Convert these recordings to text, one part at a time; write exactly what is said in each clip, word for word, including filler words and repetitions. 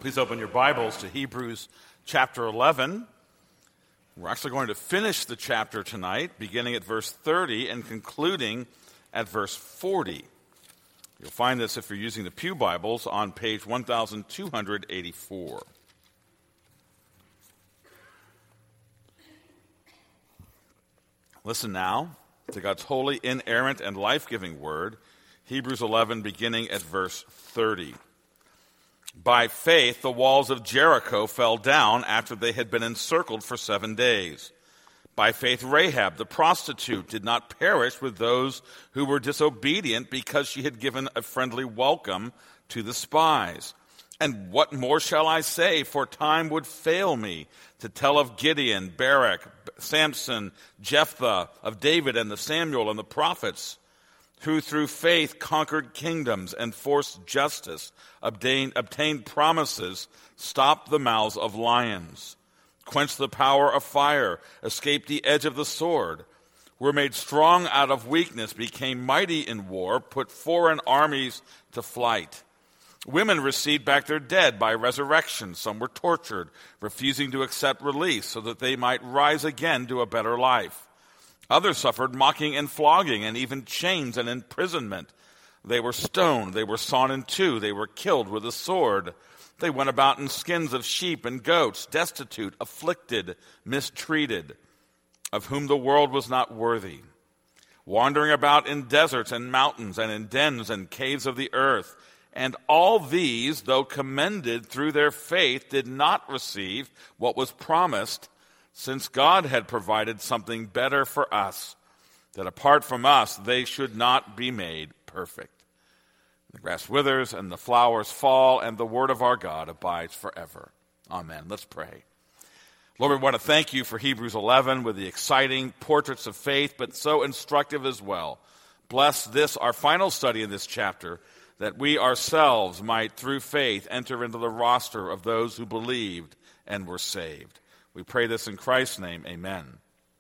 Please open your Bibles to Hebrews chapter eleven. We're actually going to finish the chapter tonight, beginning at verse thirty and concluding at verse forty. You'll find this, if you're using the Pew Bibles, on page twelve eighty-four. Listen now to God's holy, inerrant, and life-giving word, Hebrews eleven, beginning at verse thirty. By faith, the walls of Jericho fell down after they had been encircled for seven days. By faith, Rahab, the prostitute, did not perish with those who were disobedient because she had given a friendly welcome to the spies. And what more shall I say? For time would fail me to tell of Gideon, Barak, Samson, Jephthah, of David and the Samuel and the prophets, who through faith conquered kingdoms, enforced justice, obtained, obtained promises, stopped the mouths of lions, quenched the power of fire, escaped the edge of the sword, were made strong out of weakness, became mighty in war, put foreign armies to flight. Women received back their dead by resurrection. Some were tortured, refusing to accept release so that they might rise again to a better life. Others suffered mocking and flogging, and even chains and imprisonment. They were stoned, they were sawn in two, they were killed with a sword. They went about in skins of sheep and goats, destitute, afflicted, mistreated, of whom the world was not worthy, wandering about in deserts and mountains and in dens and caves of the earth. And all these, though commended through their faith, did not receive what was promised, since God had provided something better for us, that apart from us they should not be made perfect. The grass withers and the flowers fall, and the word of our God abides forever. Amen. Let's pray. Lord, we want to thank you for Hebrews eleven with the exciting portraits of faith, but so instructive as well. Bless this, our final study in this chapter, that we ourselves might, through faith, enter into the roster of those who believed and were saved. We pray this in Christ's name, amen.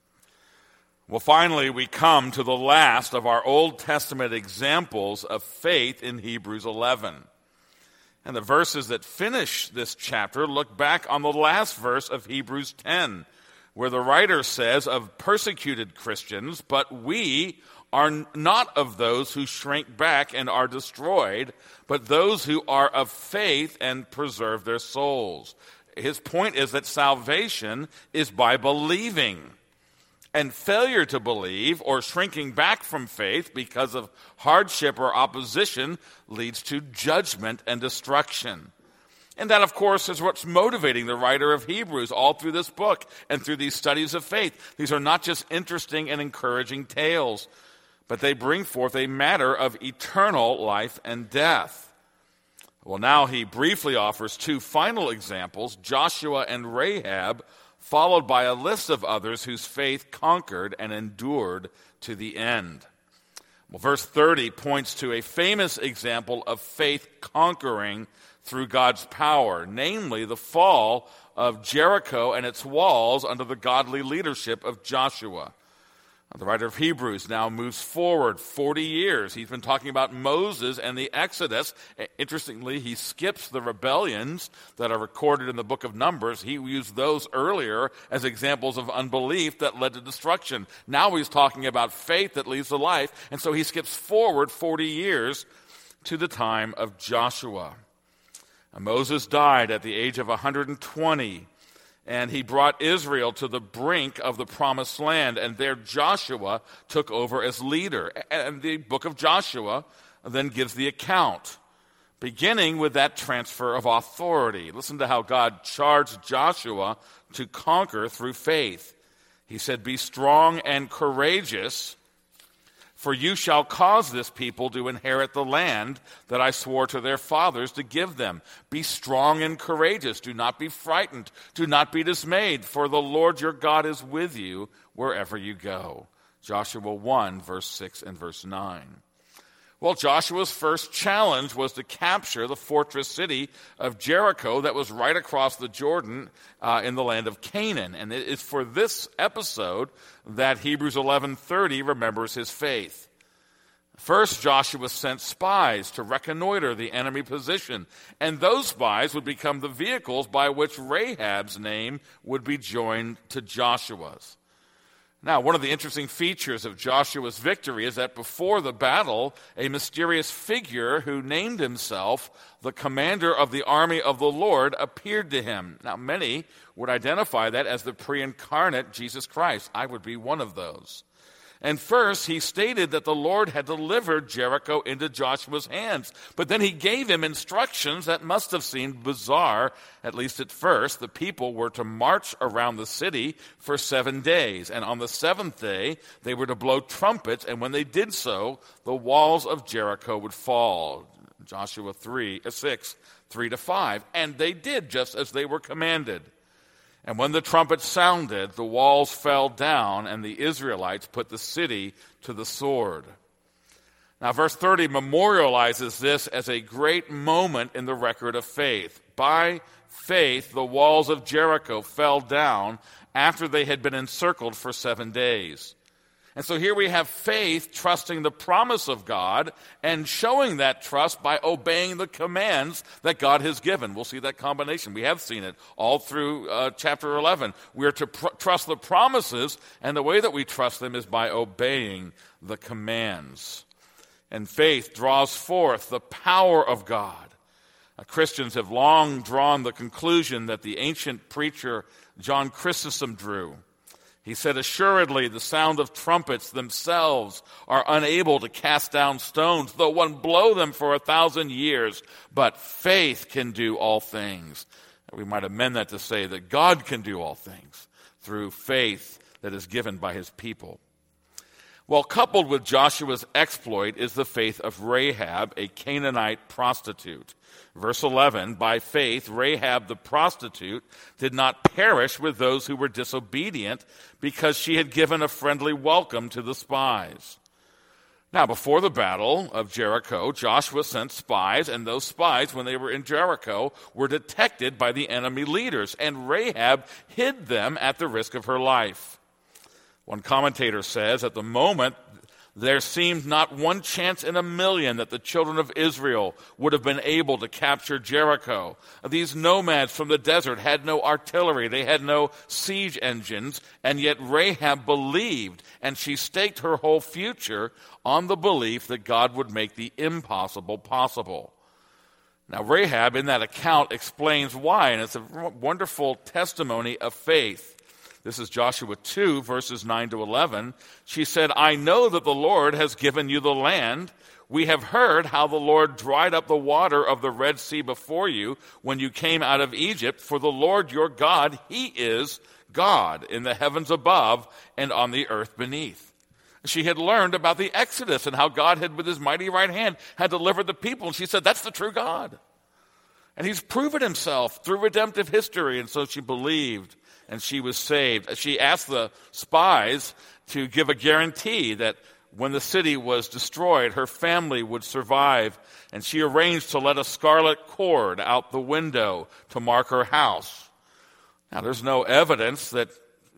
Well, finally, we come to the last of our Old Testament examples of faith in Hebrews eleven. And the verses that finish this chapter look back on the last verse of Hebrews ten, where the writer says of persecuted Christians, but we are not of those who shrink back and are destroyed, but those who are of faith and preserve their souls. His point is that salvation is by believing. And failure to believe or shrinking back from faith because of hardship or opposition leads to judgment and destruction. And that, of course, is what's motivating the writer of Hebrews all through this book and through these studies of faith. These are not just interesting and encouraging tales, but they bring forth a matter of eternal life and death. Well, now he briefly offers two final examples, Joshua and Rahab, followed by a list of others whose faith conquered and endured to the end. Well, verse thirty points to a famous example of faith conquering through God's power, namely the fall of Jericho and its walls under the godly leadership of Joshua. The writer of Hebrews now moves forward forty years. He's been talking about Moses and the Exodus. Interestingly, he skips the rebellions that are recorded in the book of Numbers. He used those earlier as examples of unbelief that led to destruction. Now he's talking about faith that leads to life, and so he skips forward forty years to the time of Joshua. Moses died at the age of one hundred twenty. And he brought Israel to the brink of the promised land, and there Joshua took over as leader. And the book of Joshua then gives the account, beginning with that transfer of authority. Listen to how God charged Joshua to conquer through faith. He said, "Be strong and courageous, for you shall cause this people to inherit the land that I swore to their fathers to give them. Be strong and courageous. Do not be frightened. Do not be dismayed, for the Lord your God is with you wherever you go." Joshua one, verse six and verse nine. Well, Joshua's first challenge was to capture the fortress city of Jericho that was right across the Jordan uh, in the land of Canaan. And it is for this episode that Hebrews eleven thirty remembers his faith. First, Joshua sent spies to reconnoiter the enemy position, and those spies would become the vehicles by which Rahab's name would be joined to Joshua's. Now, one of the interesting features of Joshua's victory is that before the battle, a mysterious figure who named himself the commander of the army of the Lord appeared to him. Now, many would identify that as the pre-incarnate Jesus Christ. I would be one of those. And first, he stated that the Lord had delivered Jericho into Joshua's hands. But then he gave him instructions that must have seemed bizarre, at least at first. The people were to march around the city for seven days. And on the seventh day, they were to blow trumpets. And when they did so, the walls of Jericho would fall. Joshua three, six, three to five. And they did just as they were commanded. And when the trumpet sounded, the walls fell down, and the Israelites put the city to the sword. Now, verse thirty memorializes this as a great moment in the record of faith. By faith, the walls of Jericho fell down after they had been encircled for seven days. And so here we have faith trusting the promise of God and showing that trust by obeying the commands that God has given. We'll see that combination. We have seen it all through uh, chapter eleven. We are to pr- trust the promises, and the way that we trust them is by obeying the commands. And faith draws forth the power of God. Uh, Christians have long drawn the conclusion that the ancient preacher John Chrysostom drew. He said, assuredly, the sound of trumpets themselves are unable to cast down stones, though one blow them for a thousand years. But faith can do all things. We might amend that to say that God can do all things through faith that is given by his people. Well, coupled with Joshua's exploit is the faith of Rahab, a Canaanite prostitute. Verse eleven, by faith, Rahab the prostitute did not perish with those who were disobedient because she had given a friendly welcome to the spies. Now, before the battle of Jericho, Joshua sent spies, and those spies, when they were in Jericho, were detected by the enemy leaders, and Rahab hid them at the risk of her life. One commentator says, at the moment, there seemed not one chance in a million that the children of Israel would have been able to capture Jericho. These nomads from the desert had no artillery, they had no siege engines, and yet Rahab believed, and she staked her whole future on the belief that God would make the impossible possible. Now, Rahab, in that account, explains why, and it's a wonderful testimony of faith. This is Joshua two, verses nine to eleven. She said, I know that the Lord has given you the land. We have heard how the Lord dried up the water of the Red Sea before you when you came out of Egypt. For the Lord your God, he is God in the heavens above and on the earth beneath. She had learned about the Exodus and how God had, with his mighty right hand, had delivered the people. And she said, that's the true God. And he's proven himself through redemptive history. And so she believed, and she was saved. She asked the spies to give a guarantee that when the city was destroyed, her family would survive. And she arranged to let a scarlet cord out the window to mark her house. Now, there's no evidence that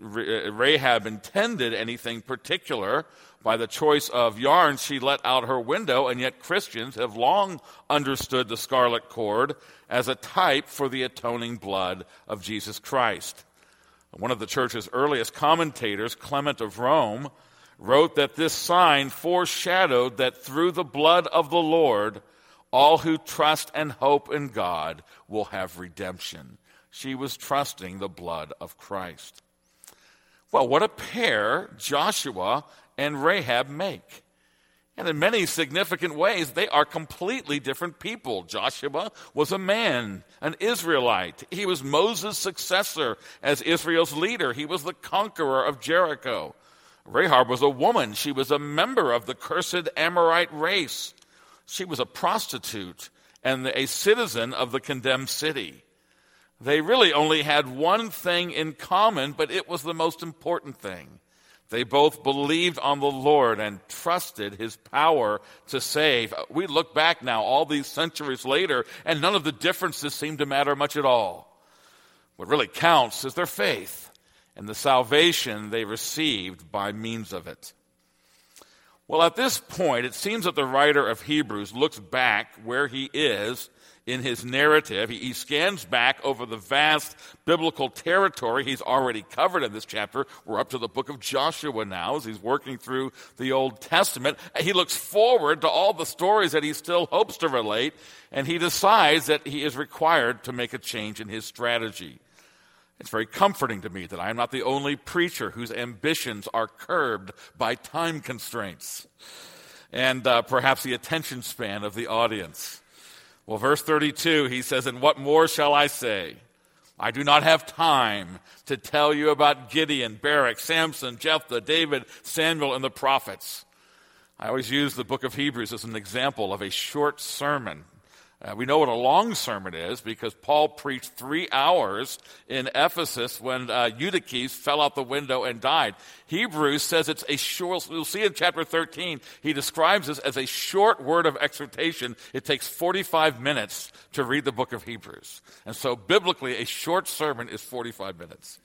Rahab intended anything particular by the choice of yarn she let out her window, and yet Christians have long understood the scarlet cord as a type for the atoning blood of Jesus Christ. One of the church's earliest commentators, Clement of Rome, wrote that this sign foreshadowed that through the blood of the Lord, all who trust and hope in God will have redemption. She was trusting the blood of Christ. Well, what a pair Joshua and Rahab make. And in many significant ways, they are completely different people. Joshua was a man, an Israelite. He was Moses' successor as Israel's leader. He was the conqueror of Jericho. Rahab was a woman. She was a member of the cursed Amorite race. She was a prostitute and a citizen of the condemned city. They really only had one thing in common, but it was the most important thing. They both believed on the Lord and trusted his power to save. We look back now, all these centuries later, and none of the differences seem to matter much at all. What really counts is their faith and the salvation they received by means of it. Well, at this point, it seems that the writer of Hebrews looks back where he is in his narrative. He, he scans back over the vast biblical territory he's already covered in this chapter. We're up to the book of Joshua now as he's working through the Old Testament. He looks forward to all the stories that he still hopes to relate, and he decides that he is required to make a change in his strategy. It's very comforting to me that I am not the only preacher whose ambitions are curbed by time constraints and uh, perhaps the attention span of the audience. Well, verse thirty-two, he says, "And what more shall I say? I do not have time to tell you about Gideon, Barak, Samson, Jephthah, David, Samuel, and the prophets." I always use the book of Hebrews as an example of a short sermon. Uh, we know what a long sermon is because Paul preached three hours in Ephesus when uh, Eutychus fell out the window and died. Hebrews says it's a short, you'll see in chapter thirteen, he describes this as a short word of exhortation. It takes forty-five minutes to read the book of Hebrews. And so biblically, a short sermon is forty-five minutes.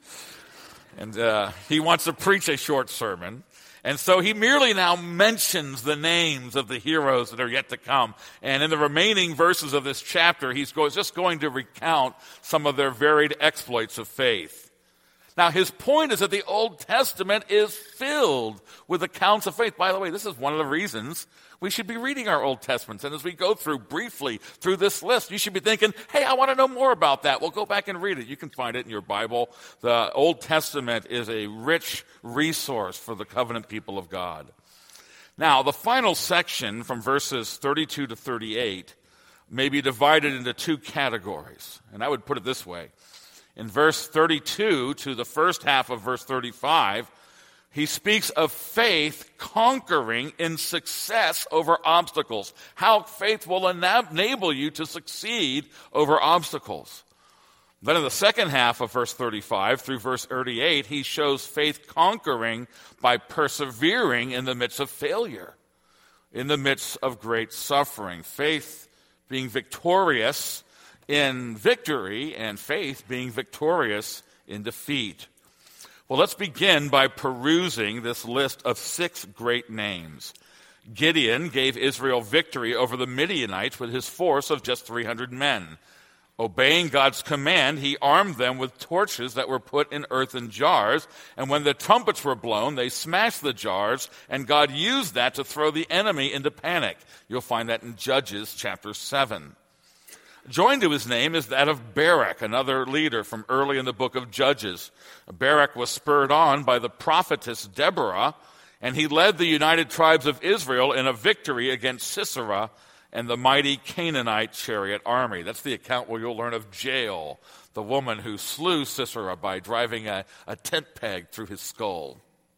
And uh, he wants to preach a short sermon. And so he merely now mentions the names of the heroes that are yet to come. And in the remaining verses of this chapter, he's go- just going to recount some of their varied exploits of faith. Now, his point is that the Old Testament is filled with accounts of faith. By the way, this is one of the reasons we should be reading our Old Testaments. And as we go through briefly through this list, you should be thinking, hey, I want to know more about that. Well, go back and read it. You can find it in your Bible. The Old Testament is a rich resource for the covenant people of God. Now, the final section from verses thirty-two to thirty-eight may be divided into two categories. And I would put it this way. In verse thirty-two to the first half of verse thirty-five, he speaks of faith conquering in success over obstacles, how faith will enable you to succeed over obstacles. Then in the second half of verse thirty-five through verse thirty-eight, he shows faith conquering by persevering in the midst of failure, in the midst of great suffering. Faith being victorious in victory and faith being victorious in defeat. Well, let's begin by perusing this list of six great names. Gideon gave Israel victory over the Midianites with his force of just three hundred men. Obeying God's command, he armed them with torches that were put in earthen jars, and when the trumpets were blown, they smashed the jars, and God used that to throw the enemy into panic. You'll find that in Judges chapter seven. Joined to his name is that of Barak, another leader from early in the book of Judges. Barak was spurred on by the prophetess Deborah, and he led the united tribes of Israel in a victory against Sisera and the mighty Canaanite chariot army. That's the account where you'll learn of Jael, the woman who slew Sisera by driving a, a tent peg through his skull.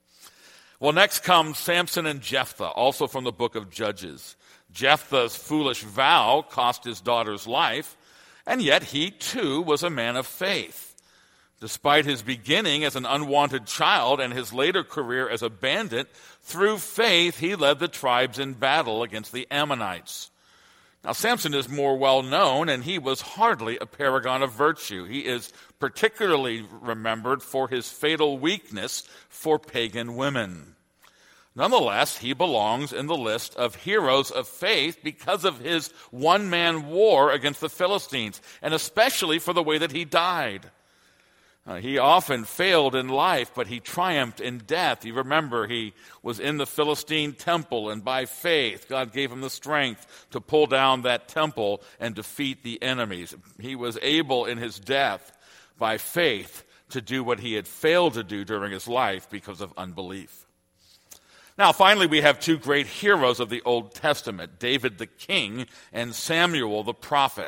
Well, next comes Samson and Jephthah, also from the book of Judges. Jephthah's foolish vow cost his daughter's life, and yet he too was a man of faith. Despite his beginning as an unwanted child and his later career as a bandit, through faith he led the tribes in battle against the Ammonites. Now, Samson is more well known, and he was hardly a paragon of virtue. He is particularly remembered for his fatal weakness for pagan women. Nonetheless, he belongs in the list of heroes of faith because of his one-man war against the Philistines, and especially for the way that he died. Uh, he often failed in life, but he triumphed in death. You remember, he was in the Philistine temple, and by faith, God gave him the strength to pull down that temple and defeat the enemies. He was able in his death, by faith, to do what he had failed to do during his life because of unbelief. Now, finally, we have two great heroes of the Old Testament, David the king and Samuel the prophet.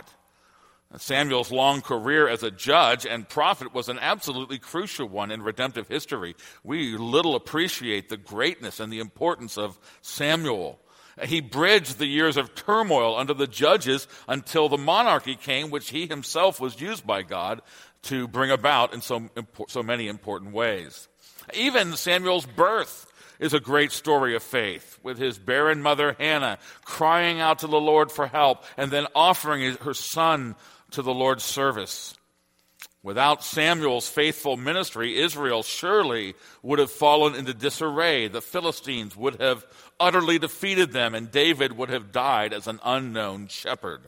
Samuel's long career as a judge and prophet was an absolutely crucial one in redemptive history. We little appreciate the greatness and the importance of Samuel. He bridged the years of turmoil under the judges until the monarchy came, which he himself was used by God to bring about in so, so many important ways. Even Samuel's birth is a great story of faith, with his barren mother Hannah crying out to the Lord for help and then offering her son to the Lord's service. Without Samuel's faithful ministry, Israel surely would have fallen into disarray. The Philistines would have utterly defeated them, and David would have died as an unknown shepherd.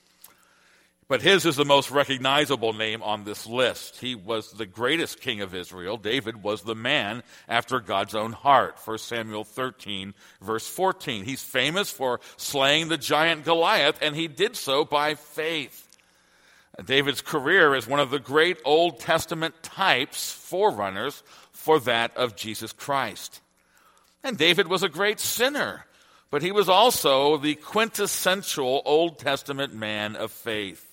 But his is the most recognizable name on this list. He was the greatest king of Israel. David was the man after God's own heart. First Samuel thirteen, verse fourteen. He's famous for slaying the giant Goliath, and he did so by faith. David's career is one of the great Old Testament types, forerunners, for that of Jesus Christ. And David was a great sinner, but he was also the quintessential Old Testament man of faith.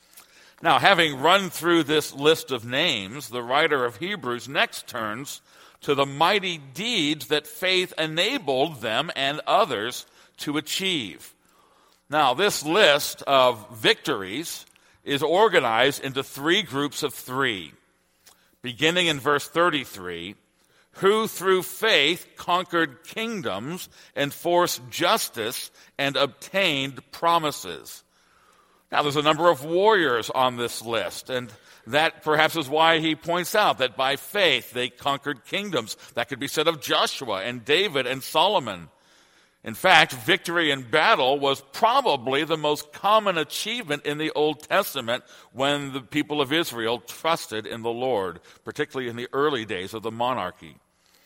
Now, having run through this list of names, the writer of Hebrews next turns to the mighty deeds that faith enabled them and others to achieve. Now, this list of victories is organized into three groups of three. Beginning in verse thirty-three, who through faith conquered kingdoms, enforced justice, and obtained promises. Now, there's a number of warriors on this list, and that perhaps is why he points out that by faith they conquered kingdoms. That could be said of Joshua and David and Solomon. In fact, victory in battle was probably the most common achievement in the Old Testament when the people of Israel trusted in the Lord, particularly in the early days of the monarchy.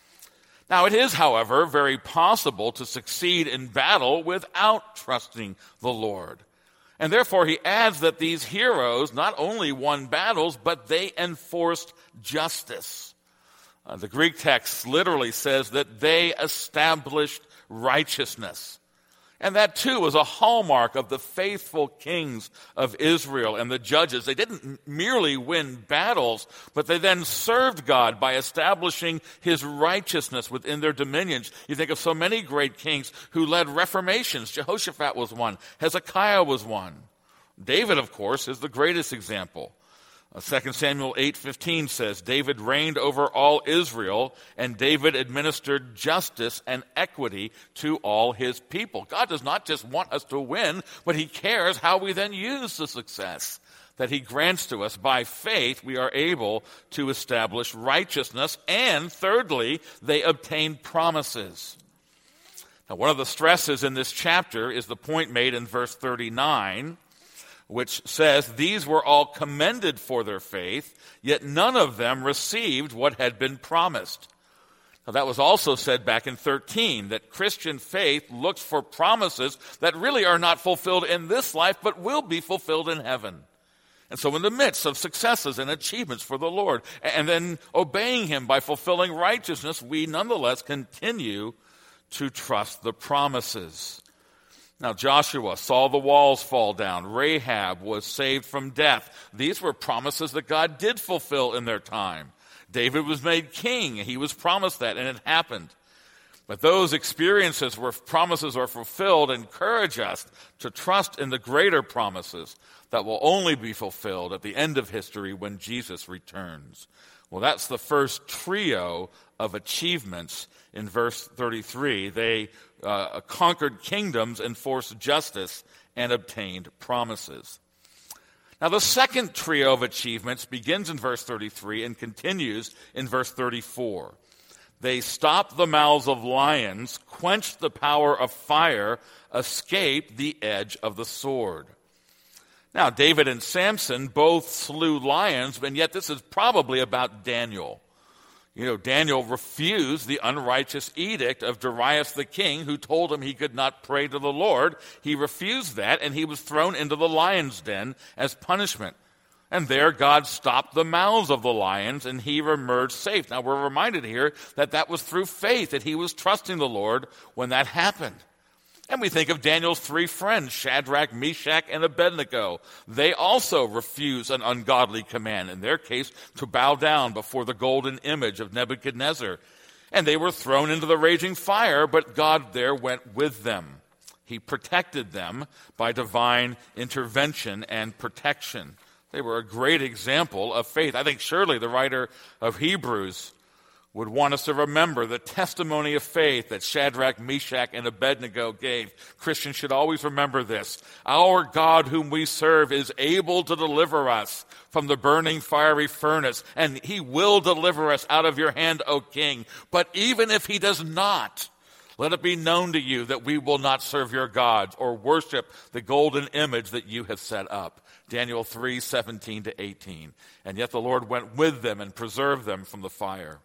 Now, it is, however, very possible to succeed in battle without trusting the Lord. And therefore, he adds that these heroes not only won battles, but they enforced justice. Uh, the Greek text literally says that they established righteousness. And that, too, was a hallmark of the faithful kings of Israel and the judges. They didn't merely win battles, but they then served God by establishing his righteousness within their dominions. You think of so many great kings who led reformations. Jehoshaphat was one. Hezekiah was one. David, of course, is the greatest example. Second Samuel eight fifteen says, David reigned over all Israel, and David administered justice and equity to all his people. God does not just want us to win, but he cares how we then use the success that he grants to us. By faith, we are able to establish righteousness, and thirdly, they obtain promises. Now, one of the stresses in this chapter is the point made in verse thirty-nine, which says, these were all commended for their faith, yet none of them received what had been promised. Now, that was also said back in thirteen, that Christian faith looks for promises that really are not fulfilled in this life, but will be fulfilled in heaven. And so in the midst of successes and achievements for the Lord, and then obeying him by fulfilling righteousness, we nonetheless continue to trust the promises. Now, Joshua saw the walls fall down. Rahab was saved from death. These were promises that God did fulfill in their time. David was made king. He was promised that, and it happened. But those experiences where promises are fulfilled encourage us to trust in the greater promises that will only be fulfilled at the end of history when Jesus returns. Well, that's the first trio of achievements in verse thirty-three. They uh, conquered kingdoms, enforced justice, and obtained promises. Now, the second trio of achievements begins in verse thirty-three and continues in verse thirty-four. They stopped the mouths of lions, quenched the power of fire, escaped the edge of the sword. Now, David and Samson both slew lions, and yet this is probably about Daniel. You know, Daniel refused the unrighteous edict of Darius the king, who told him he could not pray to the Lord. He refused that, and he was thrown into the lion's den as punishment. And there God stopped the mouths of the lions, and he emerged safe. Now, we're reminded here that that was through faith, that he was trusting the Lord when that happened. And we think of Daniel's three friends, Shadrach, Meshach, and Abednego. They also refused an ungodly command, in their case, to bow down before the golden image of Nebuchadnezzar. And they were thrown into the raging fire, but God there went with them. He protected them by divine intervention and protection. They were a great example of faith. I think surely the writer of Hebrews would want us to remember the testimony of faith that Shadrach, Meshach, and Abednego gave. Christians should always remember this. Our God whom we serve is able to deliver us from the burning fiery furnace, and he will deliver us out of your hand, O king. But even if he does not, let it be known to you that we will not serve your gods or worship the golden image that you have set up. Daniel three, seventeen to eighteen. And yet the Lord went with them and preserved them from the fire.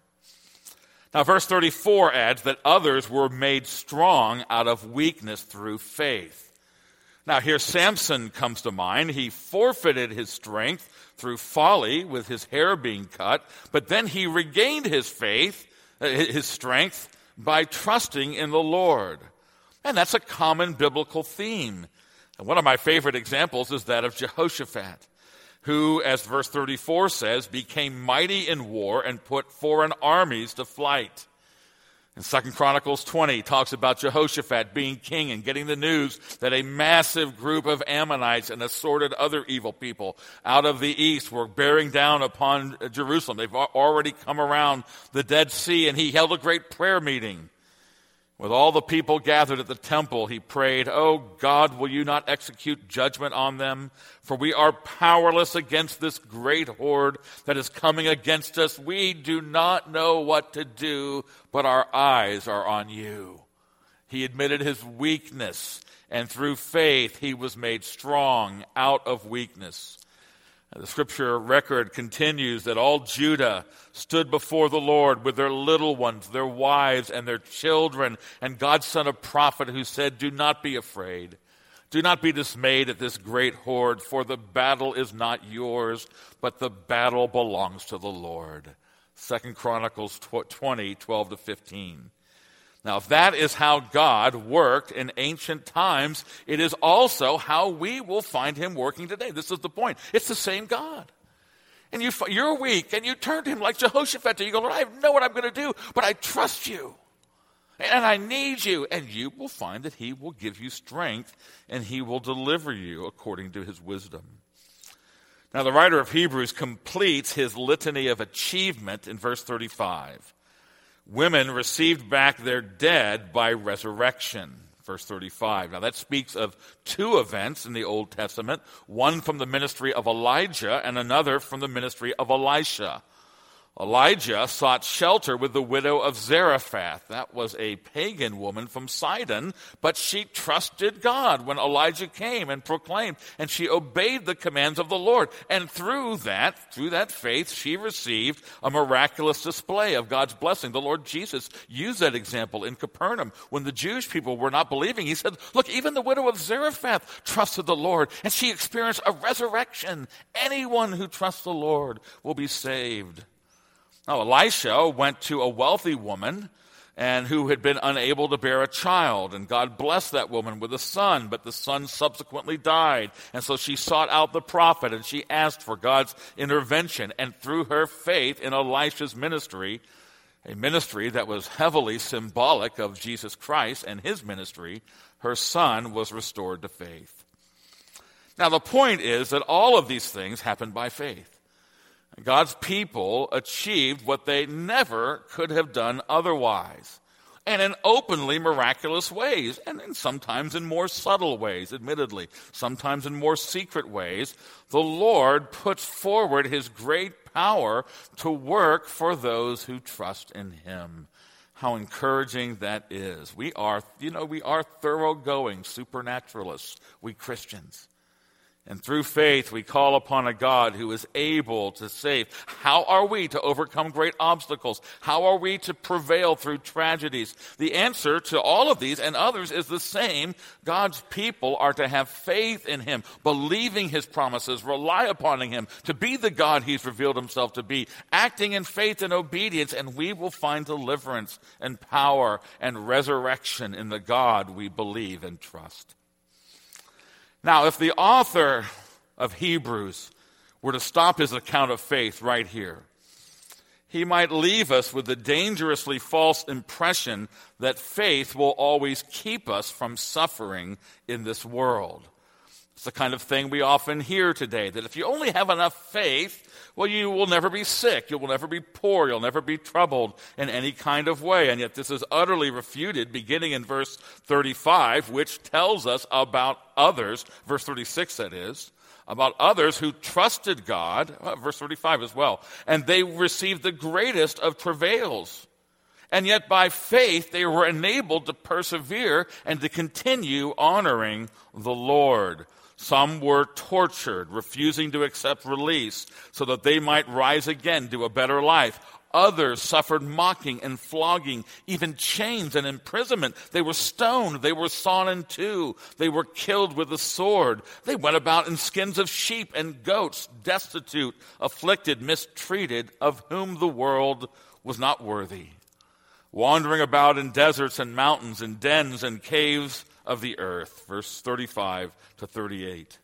Now, verse thirty-four adds that others were made strong out of weakness through faith. Now, here Samson comes to mind. He forfeited his strength through folly with his hair being cut, but then he regained his faith, his strength, by trusting in the Lord. And that's a common biblical theme. And one of my favorite examples is that of Jehoshaphat, who, as verse thirty-four says, became mighty in war and put foreign armies to flight. And Second Chronicles twenty talks about Jehoshaphat being king and getting the news that a massive group of Ammonites and assorted other evil people out of the east were bearing down upon Jerusalem. They've already come around the Dead Sea, and he held a great prayer meeting. With all the people gathered at the temple, he prayed, "Oh God, will you not execute judgment on them? For we are powerless against this great horde that is coming against us. We do not know what to do, but our eyes are on you." He admitted his weakness, and through faith he was made strong out of weakness. The scripture record continues that all Judah stood before the Lord with their little ones, their wives, and their children. And God sent a prophet who said, "Do not be afraid. Do not be dismayed at this great horde, for the battle is not yours, but the battle belongs to the Lord." Second Chronicles twenty, twelve to fifteen. Now, if that is how God worked in ancient times, it is also how we will find him working today. This is the point. It's the same God. And you, you're weak, and you turn to him like Jehoshaphat. You go, "Lord, I know what I'm going to do, but I trust you, and I need you." And you will find that he will give you strength, and he will deliver you according to his wisdom. Now, the writer of Hebrews completes his litany of achievement in verse thirty-five. Women received back their dead by resurrection. Verse thirty-five. Now that speaks of two events in the Old Testament, one from the ministry of Elijah and another from the ministry of Elisha. Elijah sought shelter with the widow of Zarephath. That was a pagan woman from Sidon, but she trusted God when Elijah came and proclaimed, and she obeyed the commands of the Lord. And through that, through that faith, she received a miraculous display of God's blessing. The Lord Jesus used that example in Capernaum. When the Jewish people were not believing, he said, "Look, even the widow of Zarephath trusted the Lord, and she experienced a resurrection. Anyone who trusts the Lord will be saved." Now, Elisha went to a wealthy woman and who had been unable to bear a child, and God blessed that woman with a son, but the son subsequently died. And so she sought out the prophet, and she asked for God's intervention. And through her faith in Elisha's ministry, a ministry that was heavily symbolic of Jesus Christ and his ministry, her son was restored to faith. Now, the point is that all of these things happened by faith. God's people achieved what they never could have done otherwise, and in openly miraculous ways, and in sometimes in more subtle ways, admittedly, sometimes in more secret ways. The Lord puts forward his great power to work for those who trust in him. How encouraging that is. We are, you know, we are thoroughgoing supernaturalists, we Christians. And through faith, we call upon a God who is able to save. How are we to overcome great obstacles? How are we to prevail through tragedies? The answer to all of these and others is the same. God's people are to have faith in him, believing his promises, rely upon him, to be the God he's revealed himself to be, acting in faith and obedience, and we will find deliverance and power and resurrection in the God we believe and trust. Now, if the author of Hebrews were to stop his account of faith right here, he might leave us with the dangerously false impression that faith will always keep us from suffering in this world. It's the kind of thing we often hear today, that if you only have enough faith, well, you will never be sick, you will never be poor, you'll never be troubled in any kind of way. And yet this is utterly refuted beginning in verse thirty-five, which tells us about others, verse thirty-six that is, about others who trusted God, well, verse thirty-five as well, and they received the greatest of travails. And yet by faith they were enabled to persevere and to continue honoring the Lord. Some were tortured, refusing to accept release so that they might rise again to a better life. Others suffered mocking and flogging, even chains and imprisonment. They were stoned. They were sawn in two. They were killed with the sword. They went about in skins of sheep and goats, destitute, afflicted, mistreated, of whom the world was not worthy, wandering about in deserts and mountains, in dens and caves of the earth. Verse thirty-five to thirty-eight.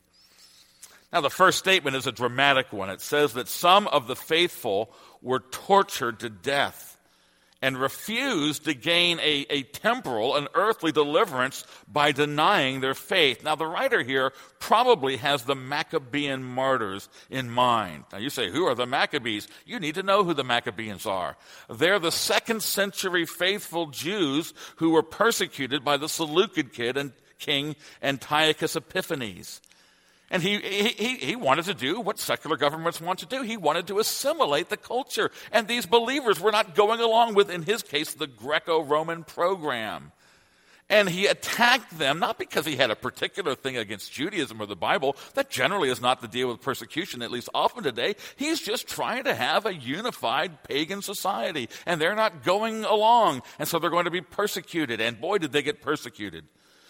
Now, the first statement is a dramatic one. It says that some of the faithful were tortured to death and refused to gain a, a temporal and earthly deliverance by denying their faith. Now, the writer here probably has the Maccabean martyrs in mind. Now, you say, who are the Maccabees? You need to know who the Maccabees are. They're the second century faithful Jews who were persecuted by the Seleucid kid and king Antiochus Epiphanes. And he, he, he wanted to do what secular governments want to do. He wanted to assimilate the culture. And these believers were not going along with, in his case, the Greco-Roman program. And he attacked them, not because he had a particular thing against Judaism or the Bible. That generally is not the deal with persecution, at least often today. He's just trying to have a unified pagan society. And they're not going along. And so they're going to be persecuted. And boy, did they get persecuted.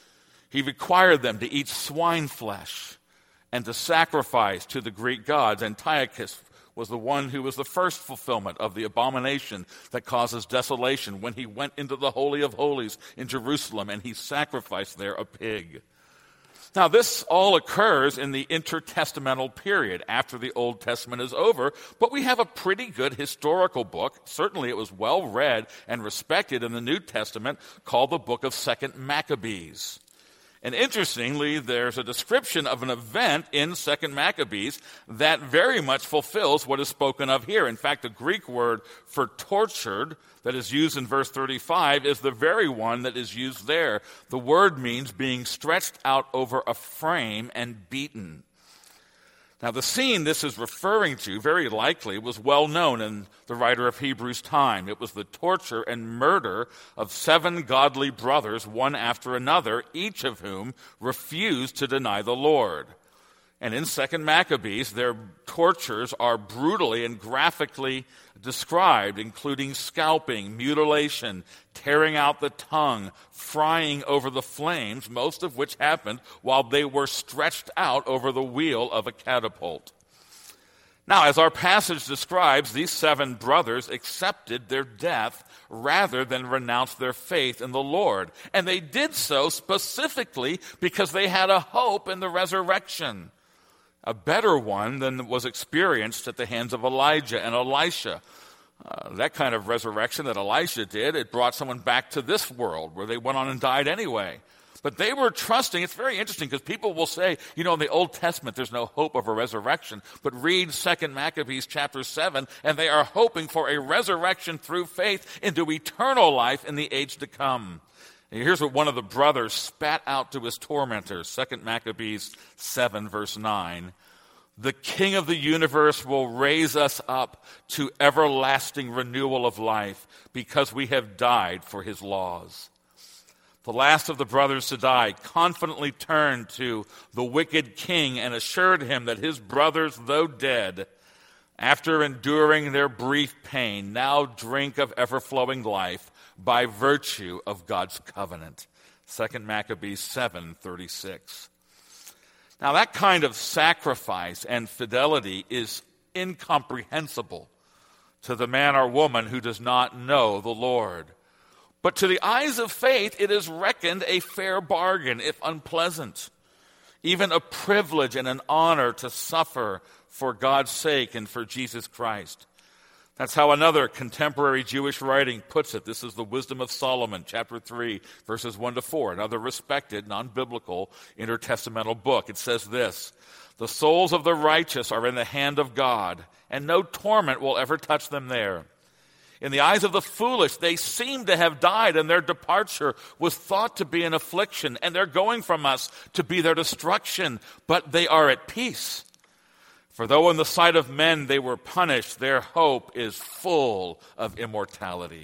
He required them to eat swine flesh and to sacrifice to the Greek gods. Antiochus was the one who was the first fulfillment of the abomination that causes desolation when he went into the Holy of Holies in Jerusalem and he sacrificed there a pig. Now, this all occurs in the intertestamental period after the Old Testament is over, but we have a pretty good historical book. Certainly it was well read and respected in the New Testament called the book of Second Maccabees. And interestingly, there's a description of an event in Second Maccabees that very much fulfills what is spoken of here. In fact, the Greek word for tortured that is used in verse thirty-five is the very one that is used there. The word means being stretched out over a frame and beaten. Now, the scene this is referring to, very likely, was well known in the writer of Hebrews' time. It was the torture and murder of seven godly brothers, one after another, each of whom refused to deny the Lord. And in Second Maccabees, their tortures are brutally and graphically described, including scalping, mutilation, tearing out the tongue, frying over the flames, most of which happened while they were stretched out over the wheel of a catapult. Now, as our passage describes, these seven brothers accepted their death rather than renounce their faith in the Lord. And they did so specifically because they had a hope in the resurrection, a better one than was experienced at the hands of Elijah and Elisha. Uh, that kind of resurrection that Elisha did, it brought someone back to this world where they went on and died anyway. But they were trusting. It's very interesting because people will say, you know, in the Old Testament there's no hope of a resurrection. But read Second Maccabees chapter seven, and they are hoping for a resurrection through faith into eternal life in the age to come. And here's what one of the brothers spat out to his tormentors, Second Maccabees seven, verse nine. The King of the universe will raise us up to everlasting renewal of life because we have died for his laws. The last of the brothers to die confidently turned to the wicked king and assured him that his brothers, though dead, after enduring their brief pain, now drink of ever-flowing life by virtue of God's covenant. Second Maccabees seven thirty-six. Now, that kind of sacrifice and fidelity is incomprehensible to the man or woman who does not know the Lord. But to the eyes of faith, it is reckoned a fair bargain, if unpleasant, even a privilege and an honor to suffer for God's sake and for Jesus Christ. That's how another contemporary Jewish writing puts it. This is the Wisdom of Solomon, chapter three, verses one to four, another respected, non-biblical intertestamental book. It says this: "The souls of the righteous are in the hand of God, and no torment will ever touch them there. In the eyes of the foolish, they seem to have died, and their departure was thought to be an affliction, and their going from us to be their destruction. But they are at peace. For though in the sight of men they were punished, their hope is full of immortality."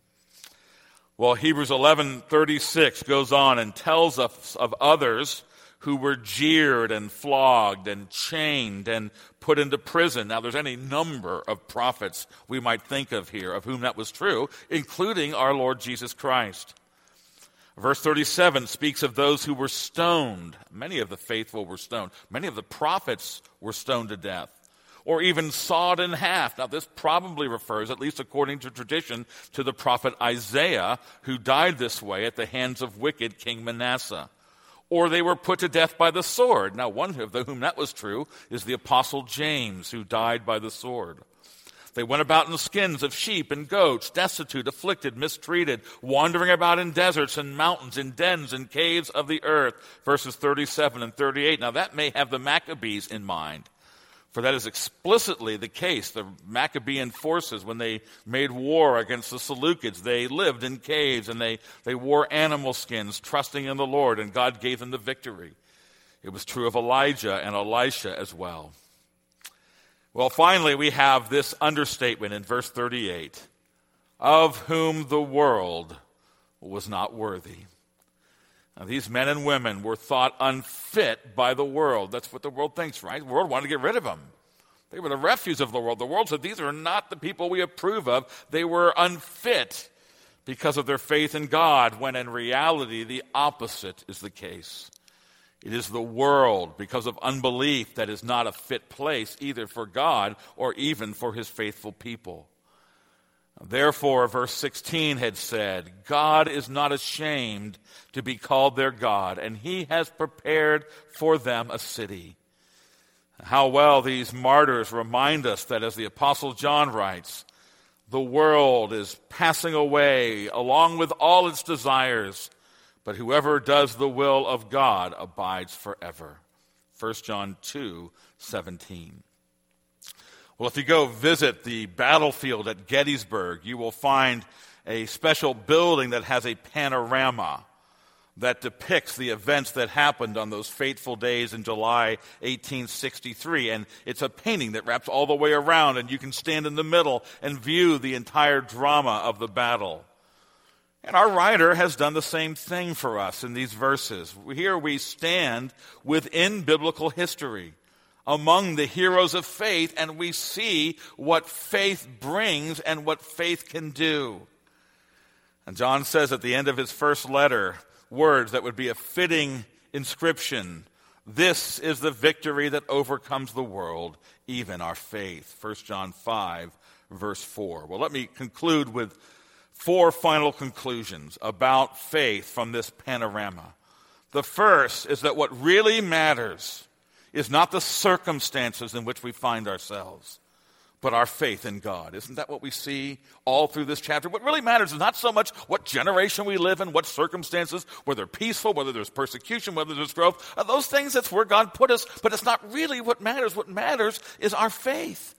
Well, Hebrews eleven thirty-six goes on and tells us of others who were jeered and flogged and chained and put into prison. Now, there's any number of prophets we might think of here of whom that was true, including our Lord Jesus Christ. Verse thirty-seven speaks of those who were stoned. Many of the faithful were stoned. Many of the prophets were stoned to death, or even sawed in half. Now, this probably refers, at least according to tradition, to the prophet Isaiah, who died this way at the hands of wicked King Manasseh. Or they were put to death by the sword. Now, one of whom that was true is the apostle James, who died by the sword. They went about in skins of sheep and goats, destitute, afflicted, mistreated, wandering about in deserts and mountains, in dens and caves of the earth. Verses thirty-seven and thirty-eight. Now, that may have the Maccabees in mind, for that is explicitly the case. The Maccabean forces, when they made war against the Seleucids, they lived in caves and they, they wore animal skins, trusting in the Lord, and God gave them the victory. It was true of Elijah and Elisha as well. Well, finally, we have this understatement in verse thirty-eight: "Of whom the world was not worthy." Now, these men and women were thought unfit by the world. That's what the world thinks, right? The world wanted to get rid of them. They were the refuse of the world. The world said, these are not the people we approve of. They were unfit because of their faith in God, when in reality, the opposite is the case. It is the world, because of unbelief, that is not a fit place either for God or even for his faithful people. Therefore, verse sixteen had said, "God is not ashamed to be called their God, and he has prepared for them a city." How well these martyrs remind us that, as the Apostle John writes, the world is passing away along with all its desires, but whoever does the will of God abides forever. First John two seventeen. Well, if you go visit the battlefield at Gettysburg, you will find a special building that has a panorama that depicts the events that happened on those fateful days in July eighteen sixty-three. And it's a painting that wraps all the way around, and you can stand in the middle and view the entire drama of the battle. And our writer has done the same thing for us in these verses. Here we stand within biblical history, among the heroes of faith, and we see what faith brings and what faith can do. And John says at the end of his first letter words that would be a fitting inscription: "This is the victory that overcomes the world, even our faith." First John five, verse four. Well, let me conclude with four final conclusions about faith from this panorama. The first is that what really matters is not the circumstances in which we find ourselves, but our faith in God. Isn't that what we see all through this chapter? What really matters is not so much what generation we live in, what circumstances, whether peaceful, whether there's persecution, whether there's growth. Those things, that's where God put us, but it's not really what matters. What matters is our faith.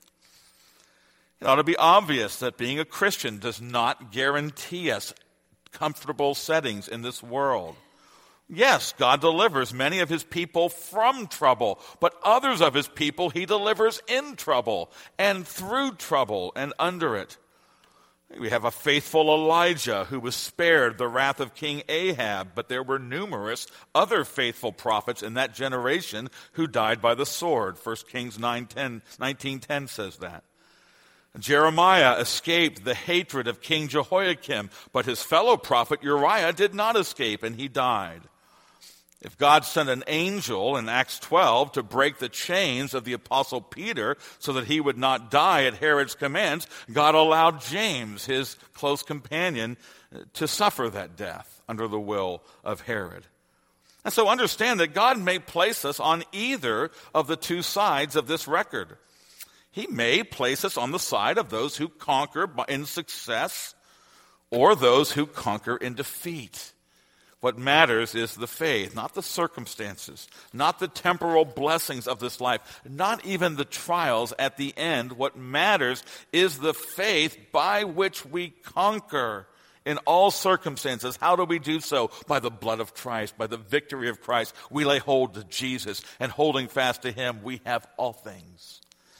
It ought to be obvious that being a Christian does not guarantee us comfortable settings in this world. Yes, God delivers many of his people from trouble, but others of his people he delivers in trouble and through trouble and under it. We have a faithful Elijah who was spared the wrath of King Ahab, but there were numerous other faithful prophets in that generation who died by the sword. First Kings nineteen ten says that. Jeremiah escaped the hatred of King Jehoiakim, but his fellow prophet Uriah did not escape, and he died. If God sent an angel in Acts twelve to break the chains of the apostle Peter so that he would not die at Herod's commands, God allowed James, his close companion, to suffer that death under the will of Herod. And so understand that God may place us on either of the two sides of this record. he may place us on the side of those who conquer in success or those who conquer in defeat. What matters is the faith, not the circumstances, not the temporal blessings of this life, not even the trials at the end. What matters is the faith by which we conquer in all circumstances. How do we do so? By the blood of Christ, by the victory of Christ. We lay hold to Jesus, and holding fast to him, we have all things.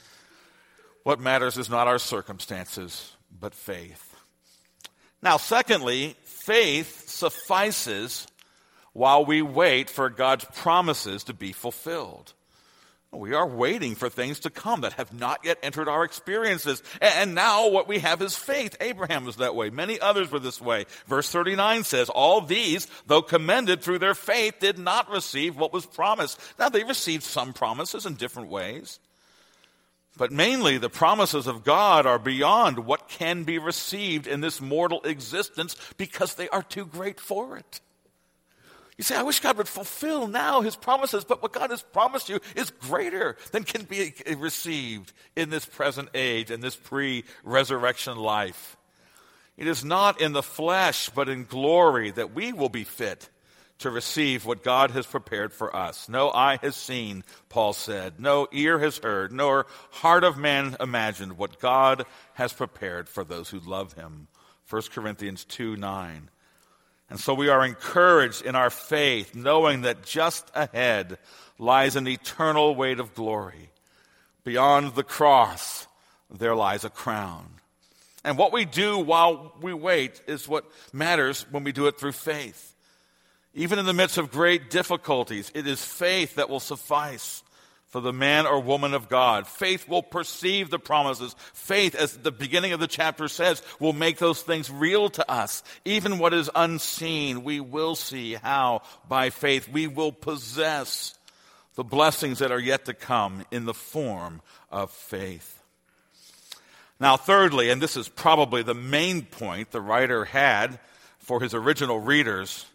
What matters is not our circumstances, but faith. Now, secondly, faith suffices while we wait for God's promises to be fulfilled. We are waiting for things to come that have not yet entered our experiences. And now what we have is faith. Abraham was that way. Many others were this way. Verse thirty-nine says, all these, though commended through their faith, did not receive what was promised. Now, they received some promises in different ways. But mainly, the promises of God are beyond what can be received in this mortal existence because they are too great for it. You say, I wish God would fulfill now his promises, but what God has promised you is greater than can be received in this present age and this pre-resurrection life. It is not in the flesh, but in glory that we will be fit to receive what God has prepared for us. No eye has seen, Paul said. No ear has heard, nor heart of man imagined what God has prepared for those who love him. First Corinthians two nine. And so we are encouraged in our faith, knowing that just ahead lies an eternal weight of glory. Beyond the cross, there lies a crown. And what we do while we wait is what matters when we do it through faith. Even in the midst of great difficulties, it is faith that will suffice for the man or woman of God. Faith will perceive the promises. Faith, as the beginning of the chapter says, will make those things real to us. Even what is unseen, we will see how, by faith, we will possess the blessings that are yet to come in the form of faith. Now, thirdly, and this is probably the main point the writer had for his original readers,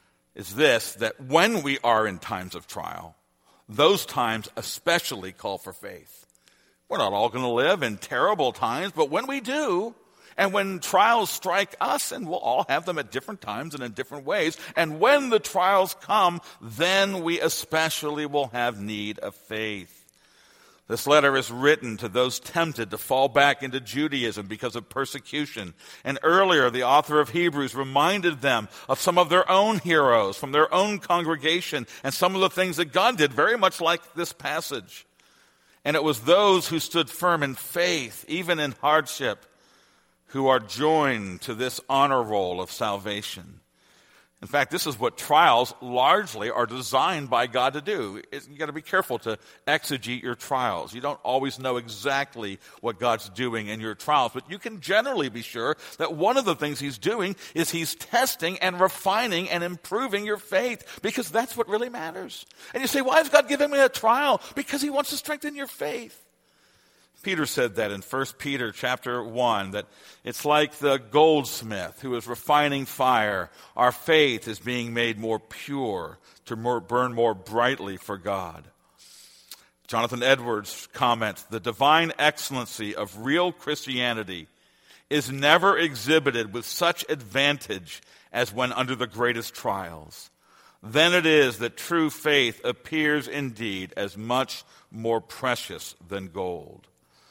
is this, that when we are in times of trial, those times especially call for faith. We're not all going to live in terrible times, but when we do, and when trials strike us, and we'll all have them at different times and in different ways, and when the trials come, then we especially will have need of faith. This letter is written to those tempted to fall back into Judaism because of persecution. And earlier, the author of Hebrews reminded them of some of their own heroes from their own congregation and some of the things that God did, very much like this passage. And it was those who stood firm in faith, even in hardship, who are joined to this honor roll of salvation. In fact, this is what trials largely are designed by God to do. You've got to be careful to exegete your trials. You don't always know exactly what God's doing in your trials, but you can generally be sure that one of the things he's doing is he's testing and refining and improving your faith, because that's what really matters. And you say, why is God giving me a trial? Because he wants to strengthen your faith. Peter said that in First Peter chapter one, that it's like the goldsmith who is refining fire. Our faith is being made more pure to more, burn more brightly for God. Jonathan Edwards comments, the divine excellency of real Christianity is never exhibited with such advantage as when under the greatest trials. Then it is that true faith appears indeed as much more precious than gold.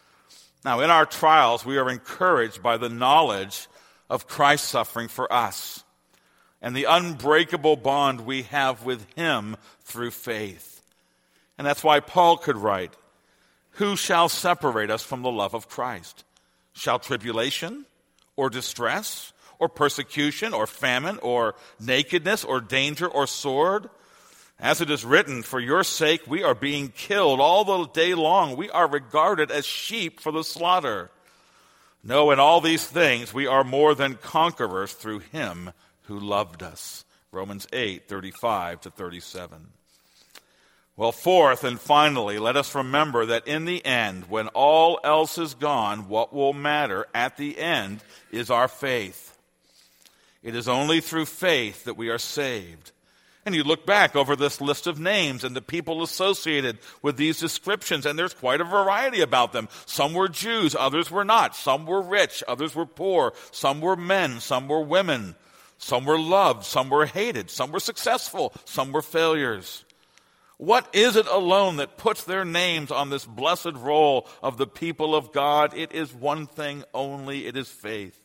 Now, in our trials, we are encouraged by the knowledge of Christ's suffering for us and the unbreakable bond we have with him through faith. And that's why Paul could write, who shall separate us from the love of Christ? Shall tribulation or distress or persecution or famine or nakedness or danger or sword? As it is written, for your sake we are being killed all the day long. We are regarded as sheep for the slaughter. No, in all these things we are more than conquerors through him who loved us. Romans eight, thirty-five to thirty-seven. Well, fourth and finally, let us remember that in the end, when all else is gone, what will matter at the end is our faith. It is only through faith that we are saved. And you look back over this list of names and the people associated with these descriptions, and there's quite a variety about them. Some were Jews, others were not. Some were rich, others were poor. Some were men, some were women. Some were loved, some were hated. Some were successful, some were failures. What is it alone that puts their names on this blessed roll of the people of God? It is one thing only, it is faith.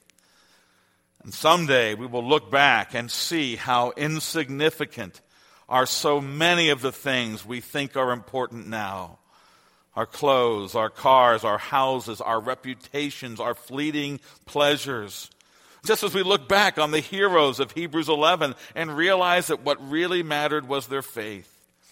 And someday we will look back and see how insignificant are so many of the things we think are important now. Our clothes, our cars, our houses, our reputations, our fleeting pleasures. Just as we look back on the heroes of Hebrews eleven and realize that what really mattered was their faith.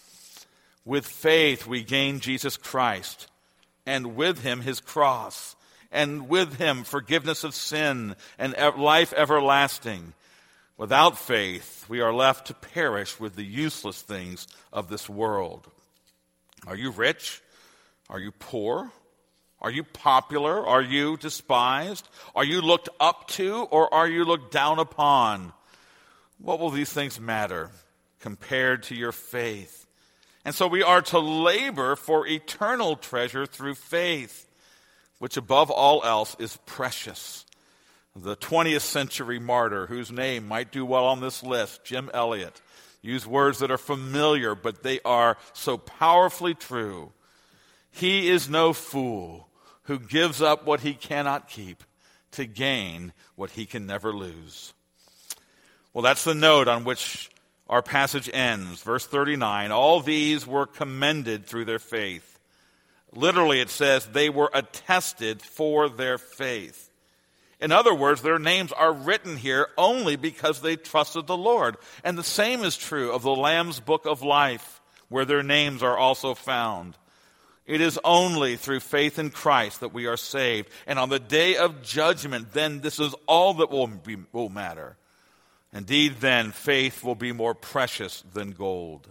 With faith we gain Jesus Christ, and with him his cross, and with him forgiveness of sin and life everlasting. Without faith, we are left to perish with the useless things of this world. Are you rich? Are you poor? Are you popular? Are you despised? Are you looked up to, or are you looked down upon? What will these things matter compared to your faith? And so we are to labor for eternal treasure through faith, which above all else is precious. The twentieth century martyr, whose name might do well on this list, Jim Elliot, used words that are familiar, but they are so powerfully true. He is no fool who gives up what he cannot keep to gain what he can never lose. Well, that's the note on which our passage ends. Verse thirty-nine, all these were commended through their faith. Literally, it says they were attested for their faith. In other words, their names are written here only because they trusted the Lord. And the same is true of the Lamb's Book of Life, where their names are also found. It is only through faith in Christ that we are saved. And on the day of judgment, then this is all that will, be, will matter. Indeed, then, faith will be more precious than gold.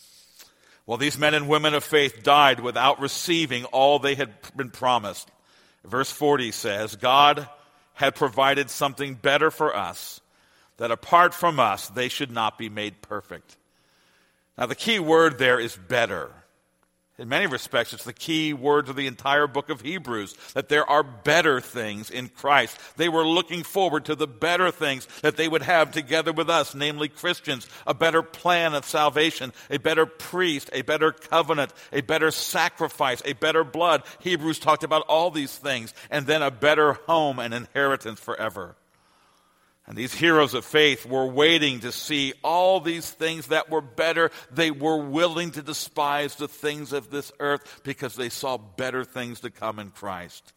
Well, these men and women of faith died without receiving all they had been promised. Verse forty says, God had provided something better for us, that apart from us, they should not be made perfect. Now, the key word there is better. In many respects, it's the key word to the entire book of Hebrews, that there are better things in Christ. They were looking forward to the better things that they would have together with us, namely Christians, a better plan of salvation, a better priest, a better covenant, a better sacrifice, a better blood. Hebrews talked about all these things, and then a better home and inheritance forever. And these heroes of faith were waiting to see all these things that were better. They were willing to despise the things of this earth because they saw better things to come in Christ.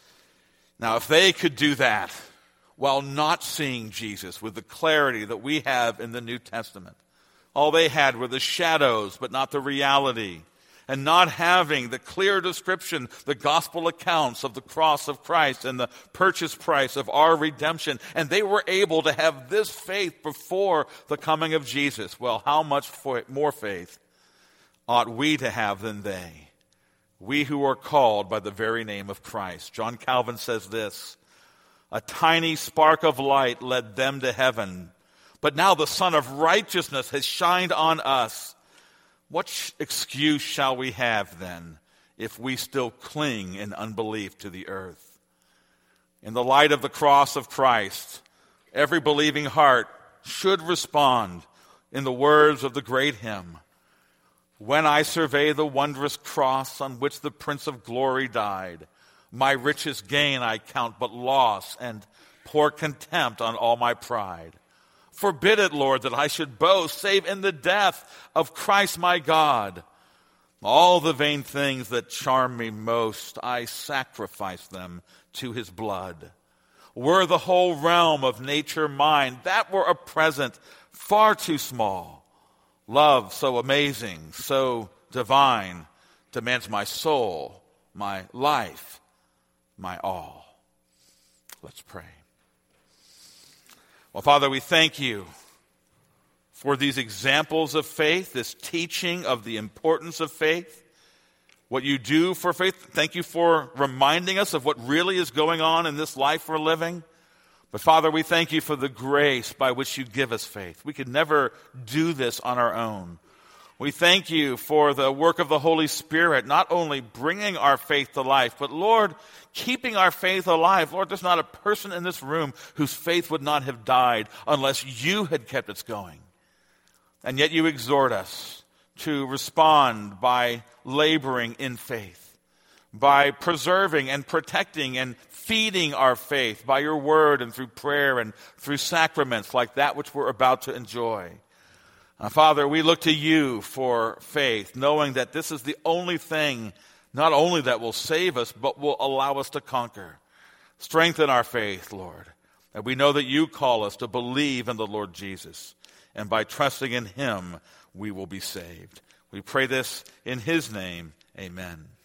Now, if they could do that while not seeing Jesus with the clarity that we have in the New Testament, all they had were the shadows but not the reality, and not having the clear description, the gospel accounts of the cross of Christ and the purchase price of our redemption, and they were able to have this faith before the coming of Jesus. Well, how much more faith ought we to have than they, we who are called by the very name of Christ? John Calvin says this, a tiny spark of light led them to heaven, but now the Son of Righteousness has shined on us. What excuse shall we have then if we still cling in unbelief to the earth? In the light of the cross of Christ, every believing heart should respond in the words of the great hymn, when I survey the wondrous cross on which the Prince of Glory died, my richest gain I count but loss and pour contempt on all my pride. Forbid it, Lord, that I should boast, save in the death of Christ my God. All the vain things that charm me most, I sacrifice them to his blood. Were the whole realm of nature mine, that were a present far too small. Love so amazing, so divine, demands my soul, my life, my all. Let's pray. Well, Father, we thank you for these examples of faith, this teaching of the importance of faith, what you do for faith. Thank you for reminding us of what really is going on in this life we're living. But Father, we thank you for the grace by which you give us faith. We could never do this on our own. We thank you for the work of the Holy Spirit, not only bringing our faith to life, but Lord, keeping our faith alive. Lord, there's not a person in this room whose faith would not have died unless you had kept it going. And yet you exhort us to respond by laboring in faith, by preserving and protecting and feeding our faith by your word and through prayer and through sacraments like that which we're about to enjoy. Uh, Father, we look to you for faith, knowing that this is the only thing, not only that will save us, but will allow us to conquer. Strengthen our faith, Lord. And we know that you call us to believe in the Lord Jesus. And by trusting in him, we will be saved. We pray this in his name. Amen.